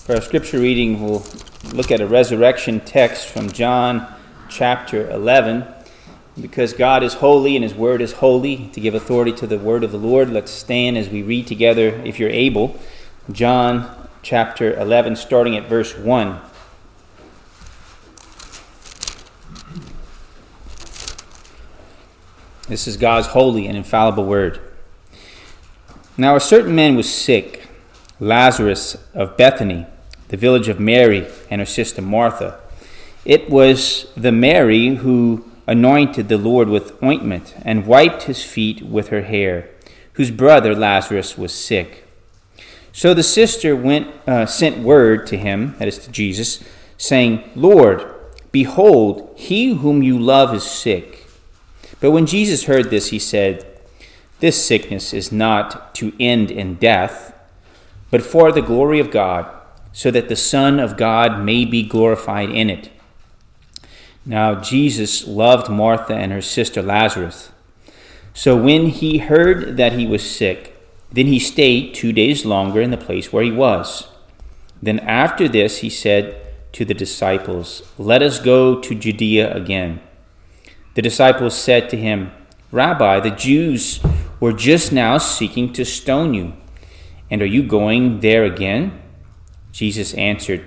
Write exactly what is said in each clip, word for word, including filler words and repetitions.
For our scripture reading, we'll look at a resurrection text from John chapter eleven. Because God is holy and His word is holy, to give authority to the word of the Lord, let's stand as we read together, if you're able, John chapter eleven, starting at verse one. This is God's holy and infallible word. Now a certain man was sick, Lazarus of Bethany, the village of Mary and her sister Martha. It was the Mary who anointed the Lord with ointment and wiped his feet with her hair, whose brother Lazarus was sick. So the sister went, uh, sent word to him, that is to Jesus, saying, Lord, behold, he whom you love is sick. But when Jesus heard this, he said, This sickness is not to end in death, but for the glory of God, so that the Son of God may be glorified in it. Now Jesus loved Martha and her sister Lazarus. So when he heard that he was sick, then he stayed two days longer in the place where he was. Then after this he said to the disciples, Let us go to Judea again. The disciples said to him, Rabbi, the Jews were just now seeking to stone you, and are you going there again? Jesus answered,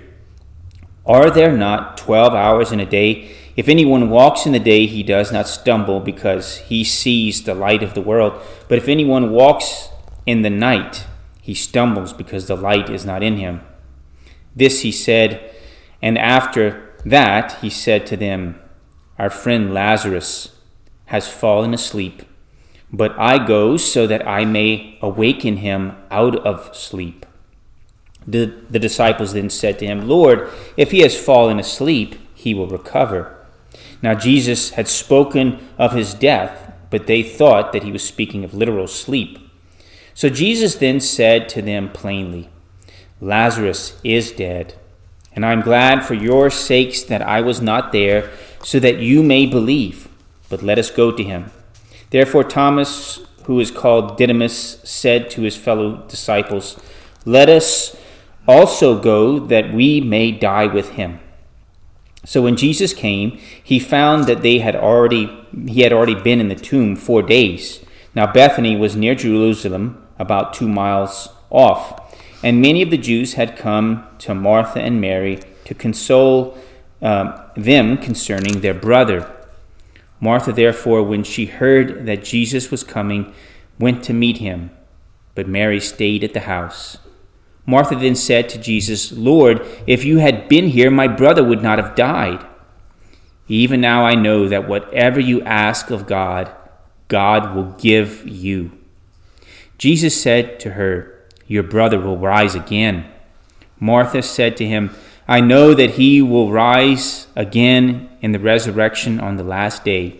Are there not twelve hours in a day? If anyone walks in the day, he does not stumble, because he sees the light of the world. But if anyone walks in the night, he stumbles, because the light is not in him. This he said, and after that he said to them, Our friend Lazarus has fallen asleep, but I go so that I may awaken him out of sleep. The, the disciples then said to him, Lord, if he has fallen asleep, he will recover. Now Jesus had spoken of his death, but they thought that he was speaking of literal sleep. So Jesus then said to them plainly, Lazarus is dead, and I am glad for your sakes that I was not there, so that you may believe. But let us go to him. Therefore Thomas, who is called Didymus, said to his fellow disciples, Let us also go, that we may die with him. So when Jesus came, he found that they had already he had already been in the tomb four days. Now Bethany was near Jerusalem, about two miles off, and many of the Jews had come to Martha and Mary to console um, them concerning their brother. Martha, therefore, when she heard that Jesus was coming, went to meet him, but Mary stayed at the house. Martha then said to Jesus, Lord, if you had been here, my brother would not have died. Even now I know that whatever you ask of God, God will give you. Jesus said to her, Your brother will rise again. Martha said to him, I know that he will rise again in the resurrection on the last day.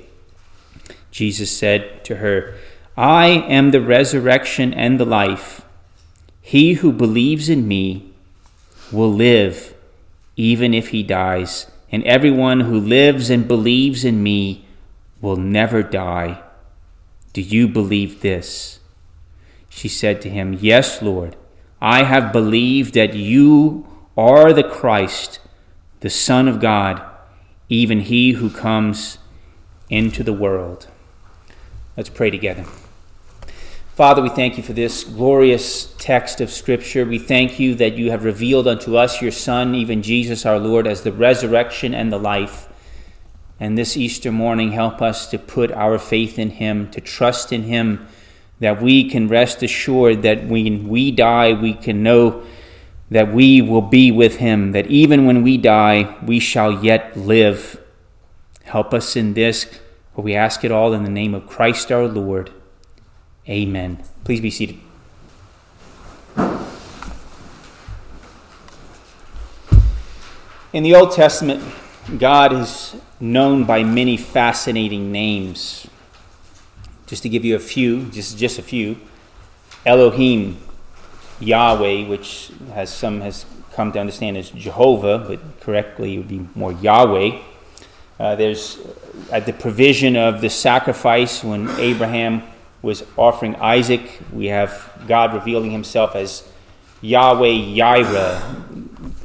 Jesus said to her, I am the resurrection and the life. He who believes in me will live, even if he dies, and everyone who lives and believes in me will never die. Do you believe this? She said to him, Yes, Lord, I have believed that you are the Christ, the Son of God, even he who comes into the world. Let's pray together. Father, we thank you for this glorious text of Scripture. We thank you that you have revealed unto us your Son, even Jesus our Lord, as the resurrection and the life. And this Easter morning, help us to put our faith in him, to trust in him, that we can rest assured that when we die, we can know that we will be with him, that even when we die, we shall yet live. Help us in this, for we ask it all in the name of Christ our Lord. Amen. Please be seated. In the Old Testament, God is known by many fascinating names. Just to give you a few, just, just a few. Elohim, Yahweh, which has some has come to understand as Jehovah, but correctly it would be more Yahweh. Uh, there's at the provision of the sacrifice when Abraham was offering Isaac, we have God revealing himself as Yahweh Yireh,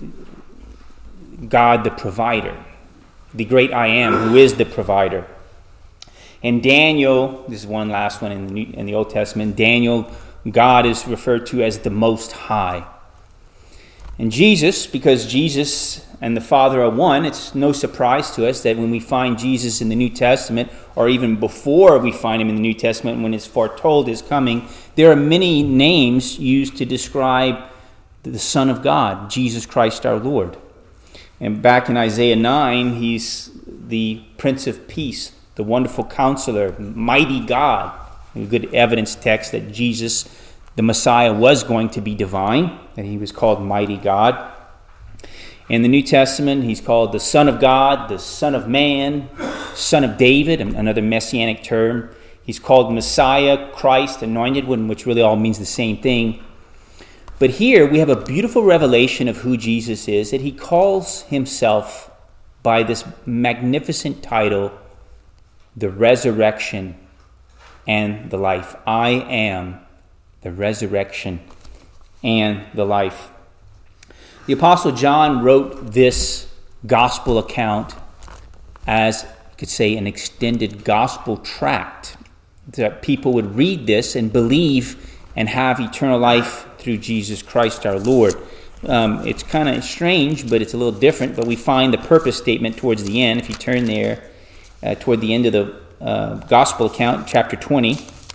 God the provider, the great I Am, who is the provider. And Daniel, this is one last one in the, New, in the Old Testament, Daniel, God is referred to as the Most High. And Jesus, because Jesus and the Father are one, it's no surprise to us that when we find Jesus in the New Testament, or even before we find him in the New Testament, when it's foretold his coming, there are many names used to describe the Son of God, Jesus Christ our Lord. And back in Isaiah nine, he's the Prince of Peace, the Wonderful Counselor, Mighty God. A good evidence text that Jesus, the Messiah, was going to be divine, that he was called Mighty God. In the New Testament, he's called the Son of God, the Son of Man, Son of David, another messianic term. He's called Messiah, Christ, Anointed One, which really all means the same thing. But here we have a beautiful revelation of who Jesus is, that he calls himself by this magnificent title, the resurrection and the life. I am the resurrection and the life. The Apostle John wrote this gospel account as, you could say, an extended gospel tract, that people would read this and believe and have eternal life through Jesus Christ our Lord. Um, it's kind of strange, but it's a little different. But we find the purpose statement towards the end. If you turn there, uh, toward the end of the uh, gospel account, chapter twenty,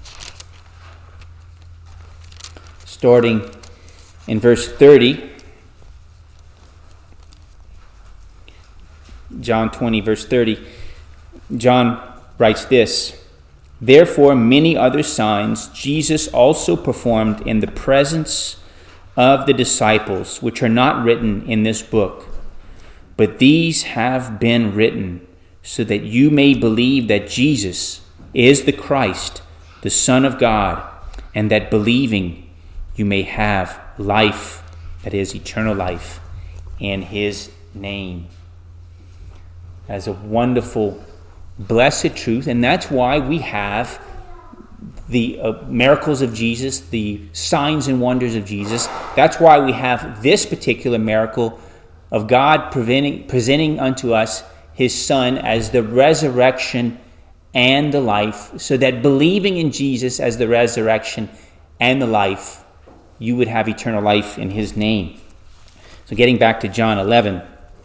starting in verse thirty. John twenty, verse thirty. John writes this: Therefore, many other signs Jesus also performed in the presence of the disciples, which are not written in this book. But these have been written so that you may believe that Jesus is the Christ, the Son of God, and that believing you may have life, that is, eternal life, in his name. As a wonderful, blessed truth, and that's why we have the uh, miracles of Jesus, the signs and wonders of Jesus. That's why we have this particular miracle of God presenting, presenting unto us his Son as the resurrection and the life, so that believing in Jesus as the resurrection and the life, you would have eternal life in his name. So getting back to John eleven,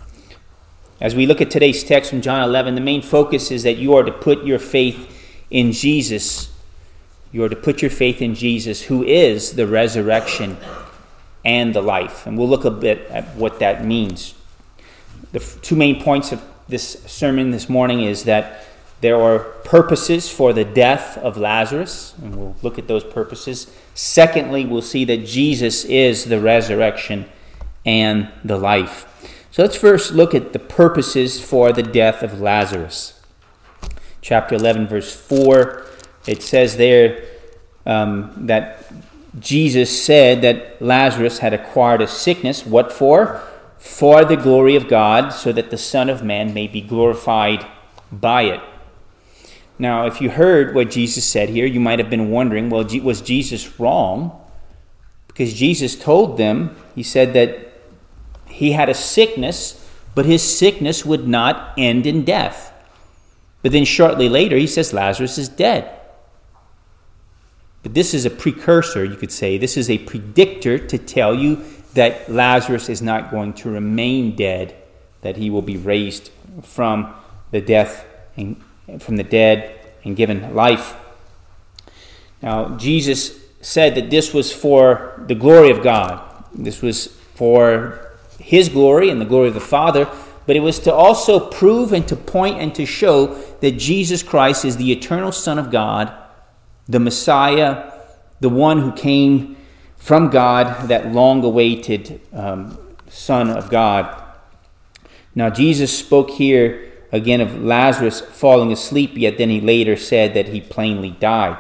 as we look at today's text from John eleven, the main focus is that you are to put your faith in Jesus. You are to put your faith in Jesus, who is the resurrection and the life. And we'll look a bit at what that means. The two main points of this sermon this morning is that there are purposes for the death of Lazarus, and we'll look at those purposes. Secondly, we'll see that Jesus is the resurrection and the life. So let's first look at the purposes for the death of Lazarus. Chapter eleven, verse four, it says there um, that Jesus said that Lazarus had acquired a sickness. What for? For the glory of God, so that the Son of Man may be glorified by it. Now, if you heard what Jesus said here, you might have been wondering, well, was Jesus wrong? Because Jesus told them, he said that he had a sickness, but his sickness would not end in death. But then shortly later, he says Lazarus is dead. But this is a precursor, you could say. This is a predictor to tell you that Lazarus is not going to remain dead, that he will be raised from the death and from the dead and given life. Now, Jesus said that this was for the glory of God. This was for his glory and the glory of the Father, but it was to also prove and to point and to show that Jesus Christ is the eternal Son of God, the Messiah, the one who came from God, that long-awaited um, Son of God. Now, Jesus spoke here again of Lazarus falling asleep, yet then he later said that he plainly died.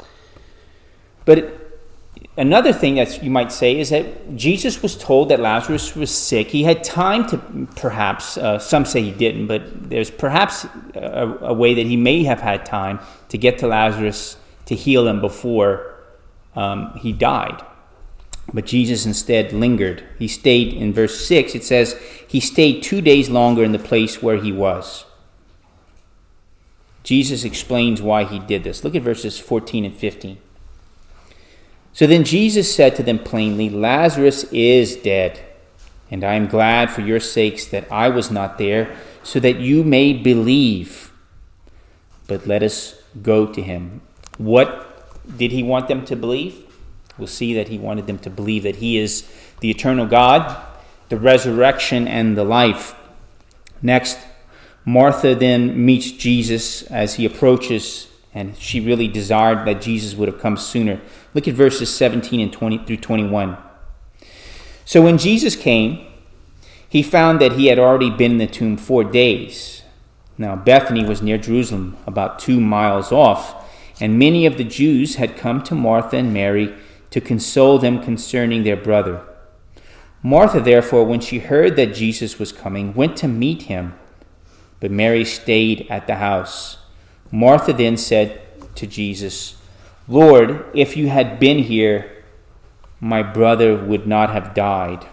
But another thing that you might say is that Jesus was told that Lazarus was sick. He had time to perhaps, uh, some say he didn't, but there's perhaps a, a way that he may have had time to get to Lazarus to heal him before um, he died. But Jesus instead lingered. He stayed, in verse six, it says, he stayed two days longer in the place where he was. Jesus explains why he did this. Look at verses fourteen and fifteen. So then Jesus said to them plainly, Lazarus is dead, and I am glad for your sakes that I was not there, so that you may believe. But let us go to him. What did he want them to believe? We'll see that he wanted them to believe that he is the eternal God, the resurrection, and the life. Next, Martha then meets Jesus as he approaches, and she really desired that Jesus would have come sooner. Look at verses seventeen and twenty through twenty-one. So when Jesus came, he found that he had already been in the tomb four days. Now Bethany was near Jerusalem, about two miles off, and many of the Jews had come to Martha and Mary to console them concerning their brother. Martha, therefore, when she heard that Jesus was coming, went to meet him, but Mary stayed at the house. Martha then said to Jesus, Lord, if you had been here, my brother would not have died.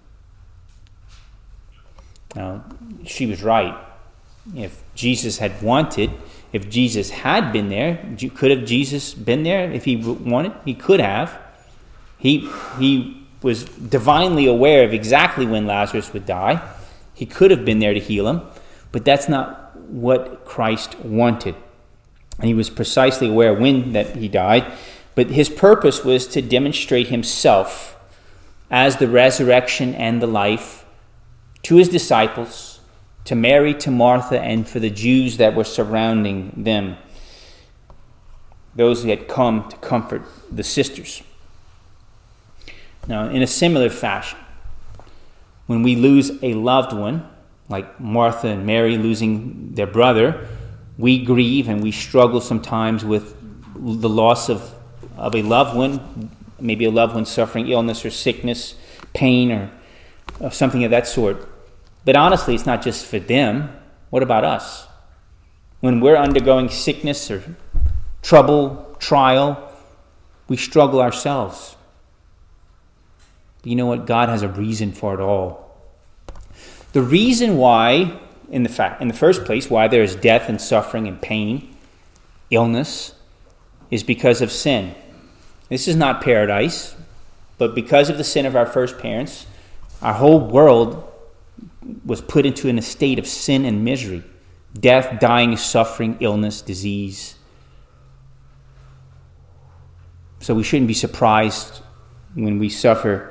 Now, she was right. If Jesus had wanted, if Jesus had been there, could have Jesus been there if he wanted? He could have. He, he was divinely aware of exactly when Lazarus would die. He could have been there to heal him, but that's not what Christ wanted. And he was precisely aware when that he died, but his purpose was to demonstrate himself as the resurrection and the life to his disciples, to Mary, to Martha, and for the Jews that were surrounding them, those who had come to comfort the sisters. Now, in a similar fashion, when we lose a loved one, like Martha and Mary losing their brother, we grieve and we struggle sometimes with the loss of, of a loved one, maybe a loved one suffering illness or sickness, pain, or, or something of that sort. But honestly, it's not just for them. What about us? When we're undergoing sickness or trouble, trial, we struggle ourselves. But you know what? God has a reason for it all. The reason why, in the fact, in the first place, why there is death and suffering and pain, illness, is because of sin. This is not paradise, but because of the sin of our first parents, our whole world was put into an state of sin and misery. Death, dying, suffering, illness, disease. So we shouldn't be surprised when we suffer.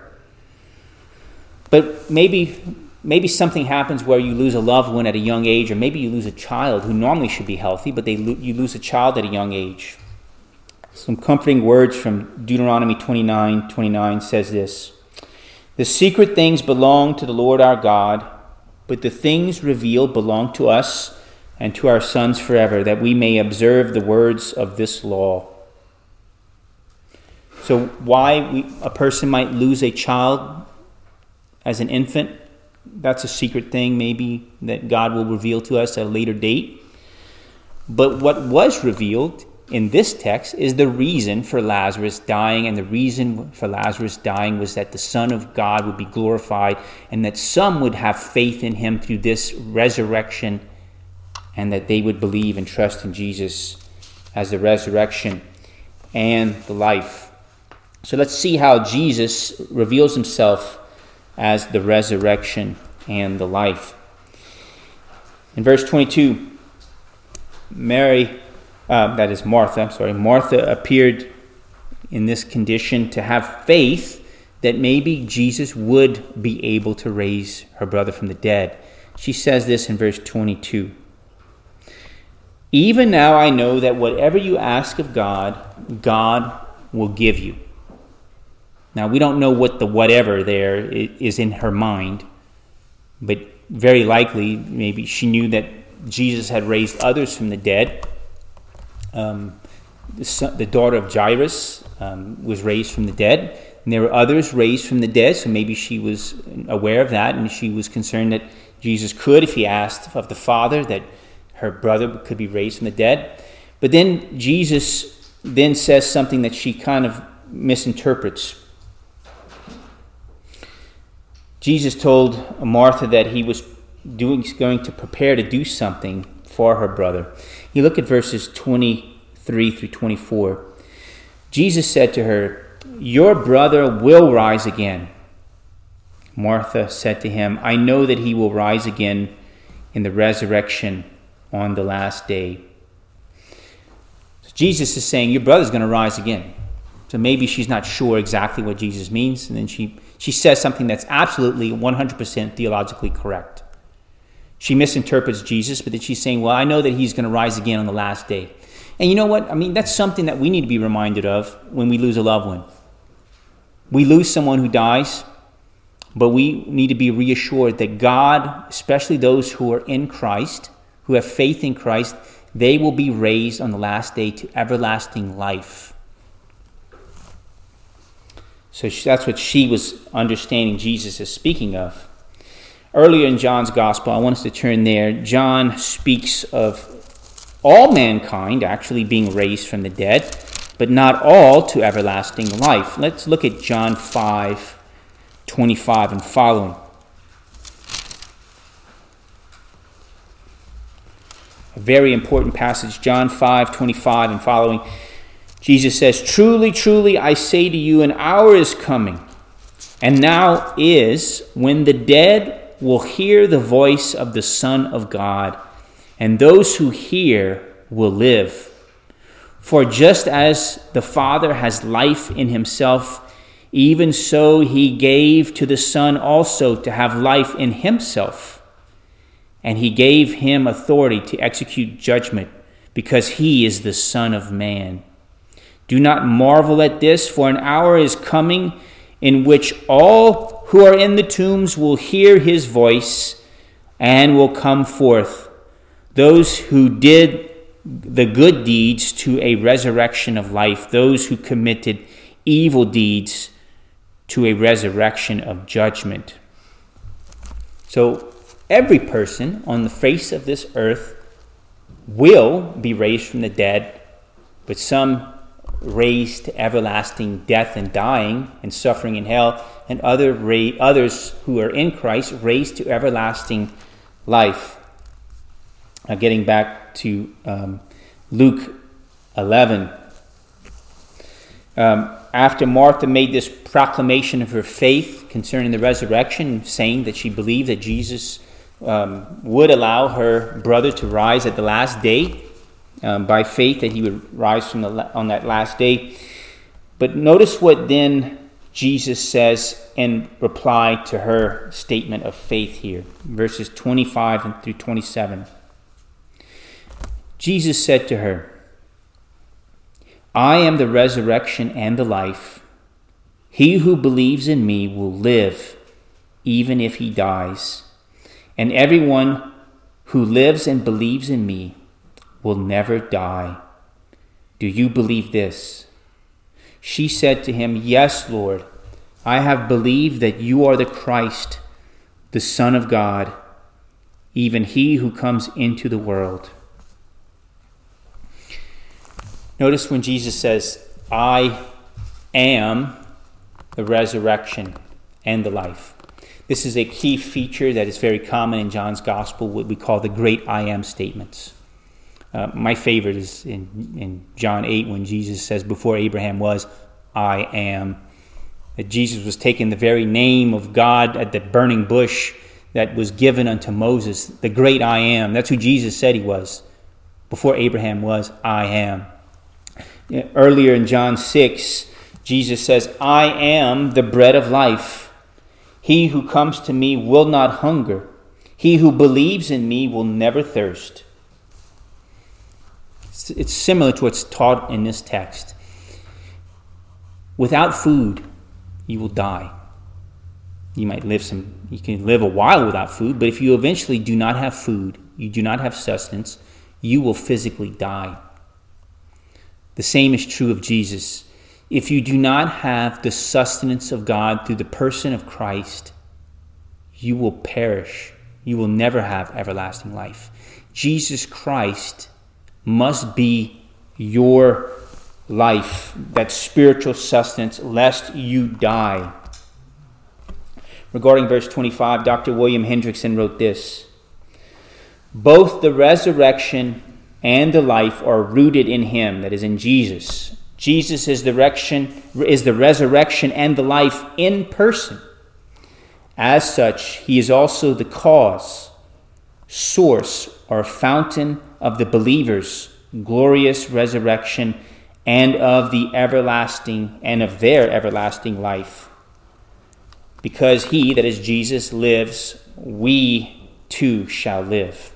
But maybe maybe something happens where you lose a loved one at a young age, or maybe you lose a child who normally should be healthy, but they lo- you lose a child at a young age. Some comforting words from Deuteronomy twenty-nine twenty-nine says this: The secret things belong to the Lord our God, but the things revealed belong to us and to our sons forever, that we may observe the words of this law. So why we, a person might lose a child as an infant, that's a secret thing maybe that God will reveal to us at a later date. But what was revealed in this text is the reason for Lazarus dying, and the reason for Lazarus dying was that the Son of God would be glorified, and that some would have faith in him through this resurrection, and that they would believe and trust in Jesus as the resurrection and the life. So let's see how Jesus reveals himself as the resurrection and the life. In verse twenty-two, Mary, uh, that is Martha, I'm sorry, Martha appeared in this condition to have faith that maybe Jesus would be able to raise her brother from the dead. She says this in verse twenty-two. Even now I know that whatever you ask of God, God will give you. Now, we don't know what the whatever there is in her mind, but very likely, maybe she knew that Jesus had raised others from the dead. Um, the, son, the daughter of Jairus um, was raised from the dead, and there were others raised from the dead, so maybe she was aware of that, and she was concerned that Jesus could, if he asked of the Father, that her brother could be raised from the dead. But then Jesus then says something that she kind of misinterprets. Jesus told Martha that he was doing, going to prepare to do something for her brother. You look at verses twenty-three through twenty-four. Jesus said to her, "Your brother will rise again." Martha said to him, "I know that he will rise again in the resurrection on the last day." So Jesus is saying, your brother's going to rise again. So maybe she's not sure exactly what Jesus means. And then she, she says something that's absolutely one hundred percent theologically correct. She misinterprets Jesus, but then she's saying, well, I know that he's going to rise again on the last day. And you know what? I mean, that's something that we need to be reminded of when we lose a loved one. We lose someone who dies, but we need to be reassured that God, especially those who are in Christ, who have faith in Christ, they will be raised on the last day to everlasting life. So that's what she was understanding Jesus is speaking of. Earlier in John's Gospel, I want us to turn there. John speaks of all mankind actually being raised from the dead, but not all to everlasting life. Let's look at John five twenty-five and following. A very important passage, John five twenty-five and following. Jesus says, "Truly, truly, I say to you, an hour is coming, and now is, when the dead will hear the voice of the Son of God, and those who hear will live. For just as the Father has life in himself, even so he gave to the Son also to have life in himself. And he gave him authority to execute judgment, because he is the Son of Man. Do not marvel at this, for an hour is coming in which all who are in the tombs will hear his voice and will come forth. Those who did the good deeds to a resurrection of life, those who committed evil deeds to a resurrection of judgment." So every person on the face of this earth will be raised from the dead, but some raised to everlasting death and dying and suffering in hell, and other ra- others who are in Christ raised to everlasting life. Now getting back to um, Luke eleven. Um, after Martha made this proclamation of her faith concerning the resurrection, saying that she believed that Jesus um, would allow her brother to rise at the last day, um, by faith that he would rise from the on that last day. But notice what then Jesus says in reply to her statement of faith here, verses twenty-five through twenty-seven. Jesus said to her, "I am the resurrection and the life. He who believes in me will live, even if he dies. And everyone who lives and believes in me will never die. Do you believe this?" She said to him, "Yes, Lord. I have believed that you are the Christ, the Son of God, even he who comes into the world." Notice when Jesus says, "I am the resurrection and the life." This is a key feature that is very common in John's Gospel, what we call the great I am statements. Uh, my favorite is in, in John eight when Jesus says, "Before Abraham was, I am." That Jesus was taking the very name of God at the burning bush that was given unto Moses, the great I am. That's who Jesus said he was. Before Abraham was, I am. Earlier in John six, Jesus says, "I am the bread of life. He who comes to me will not hunger. He who believes in me will never thirst." It's similar to what's taught in this text. Without food, you will die. You might live some, you can live a while without food, but if you eventually do not have food, you do not have sustenance, you will physically die. The same is true of Jesus. If you do not have the sustenance of God through the person of Christ, you will perish. You will never have everlasting life. Jesus Christ must be your life, that spiritual sustenance, lest you die. Regarding verse twenty-five, Doctor William Hendrickson wrote this: both the resurrection and the life are rooted in him, that is, in Jesus. Jesus is the resurrection, is the resurrection and the life in person. As such, he is also the cause, source, or fountain of the believer's glorious resurrection and of the everlasting and of their everlasting life. Because he, that is Jesus, lives, we too shall live.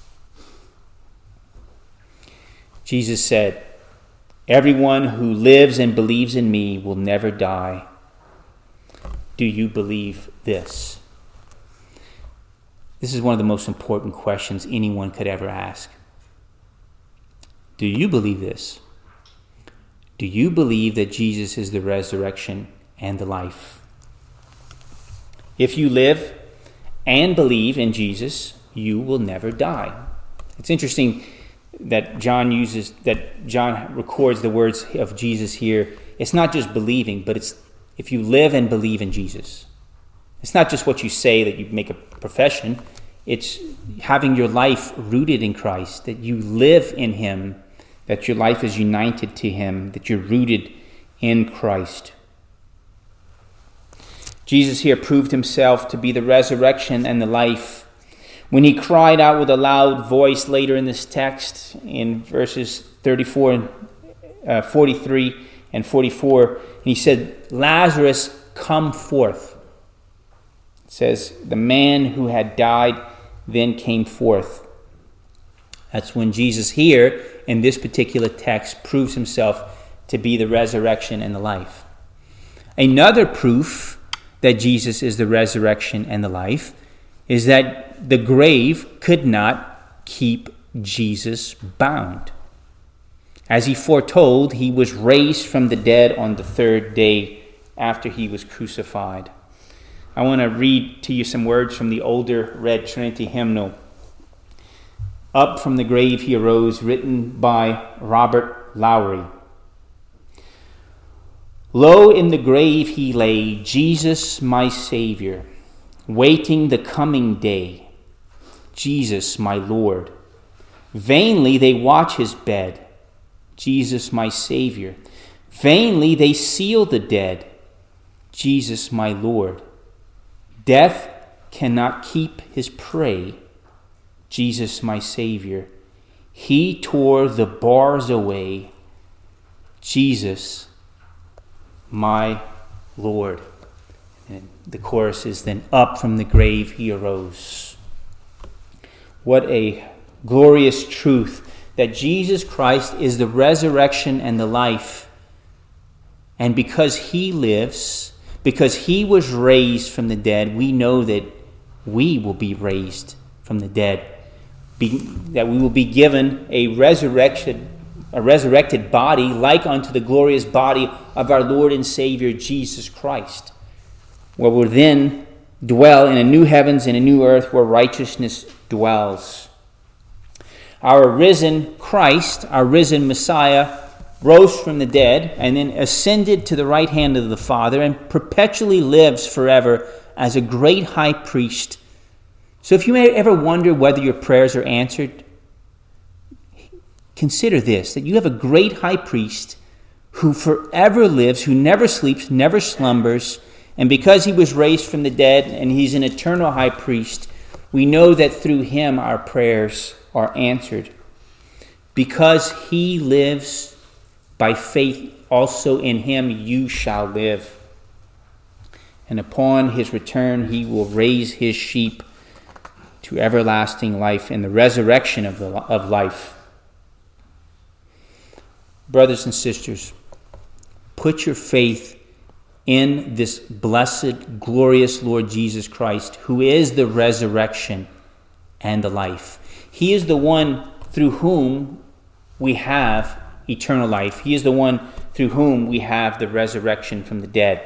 Jesus said, everyone who lives and believes in me will never die. Do you believe this? This is one of the most important questions anyone could ever ask. Do you believe this? Do you believe that Jesus is the resurrection and the life? If you live and believe in Jesus, you will never die. It's interesting that John uses, that John records the words of Jesus here. It's not just believing, but it's if you live and believe in Jesus. It's not just what you say that you make a profession. It's having your life rooted in Christ, that you live in him, that your life is united to him, that you're rooted in Christ. Jesus here proved himself to be the resurrection and the life when he cried out with a loud voice later in this text, in verses thirty-four and uh, forty-three and forty-four, and he said, Lazarus, come forth. It says, the man who had died then came forth. That's when Jesus here, in this particular text, proves himself to be the resurrection and the life. Another proof that Jesus is the resurrection and the life is that the grave could not keep Jesus bound. As he foretold, he was raised from the dead on the third day after he was crucified. I want to read to you some words from the older Red Trinity hymnal. Up from the grave he arose, written by Robert Lowry. Lo, in the grave he lay, Jesus my Savior, waiting the coming day. Jesus my Lord. Vainly they watch his bed. Jesus my Savior. Vainly they seal the dead. Jesus my Lord. Death cannot keep his prey. Jesus my Savior. He tore the bars away. Jesus my Lord. And the chorus is then, up from the grave he arose. What a glorious truth that Jesus Christ is the resurrection and the life. And because he lives, because he was raised from the dead, we know that we will be raised from the dead. Be, that we will be given a resurrection, a resurrected body like unto the glorious body of our Lord and Savior Jesus Christ, where we'll then dwell in a new heavens and a new earth where righteousness dwells. Our risen Christ, our risen Messiah, rose from the dead and then ascended to the right hand of the Father and perpetually lives forever as a great high priest. So if you may ever wonder whether your prayers are answered, consider this, that you have a great high priest who forever lives, who never sleeps, never slumbers, and because he was raised from the dead and he's an eternal high priest, we know that through him our prayers are answered. Because he lives, by faith also in him you shall live. And upon his return he will raise his sheep to everlasting life in the resurrection of, the, of life. Brothers and sisters, put your faith in this blessed, glorious Lord Jesus Christ, who is the resurrection and the life. He is the one through whom we have eternal life. He is the one through whom we have the resurrection from the dead.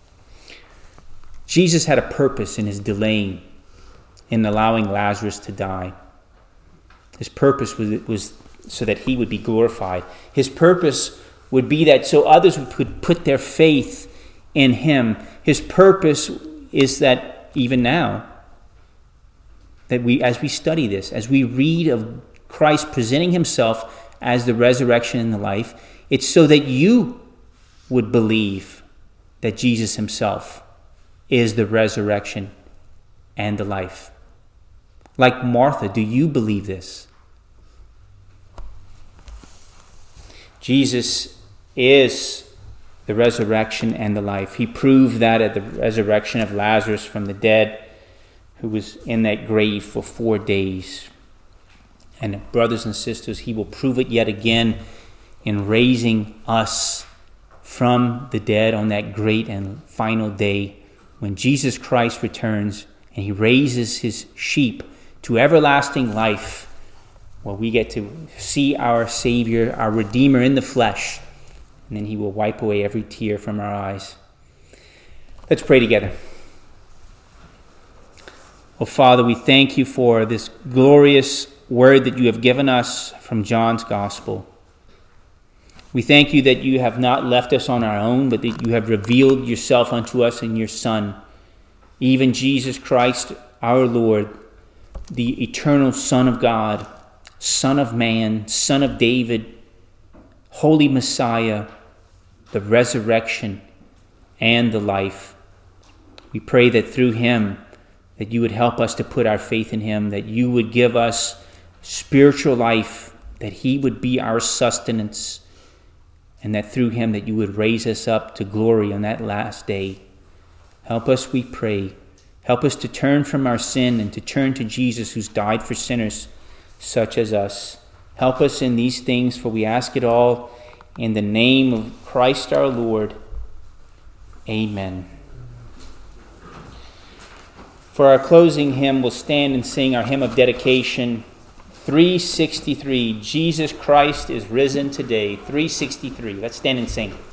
Jesus had a purpose in his delaying, in allowing Lazarus to die. His purpose was, was so that he would be glorified. His purpose would be that so others would put their faith in him. His purpose is that even now, that we, as we study this, as we read of Christ presenting himself as the resurrection and the life, it's so that you would believe that Jesus himself is the resurrection and the life. Like Martha, do you believe this? Jesus is the resurrection and the life. He proved that at the resurrection of Lazarus from the dead, who was in that grave for four days. And brothers and sisters, he will prove it yet again in raising us from the dead on that great and final day when Jesus Christ returns and he raises his sheep to everlasting life, where we get to see our Savior, our Redeemer in the flesh, and then he will wipe away every tear from our eyes. Let's pray together. Oh, Father, we thank you for this glorious word that you have given us from John's Gospel. We thank you that you have not left us on our own, but that you have revealed yourself unto us in your Son, even Jesus Christ, our Lord, the eternal Son of God, Son of Man, Son of David, Holy Messiah, the resurrection and the life. We pray that through him, that you would help us to put our faith in him, that you would give us spiritual life, that he would be our sustenance, and that through him that you would raise us up to glory on that last day. Help us, we pray. Help us to turn from our sin and to turn to Jesus, who's died for sinners such as us. Help us in these things, for we ask it all in the name of Christ our Lord. Amen. For our closing hymn, we'll stand and sing our hymn of dedication, three sixty-three, Jesus Christ is risen today. three sixty-three. Let's stand and sing.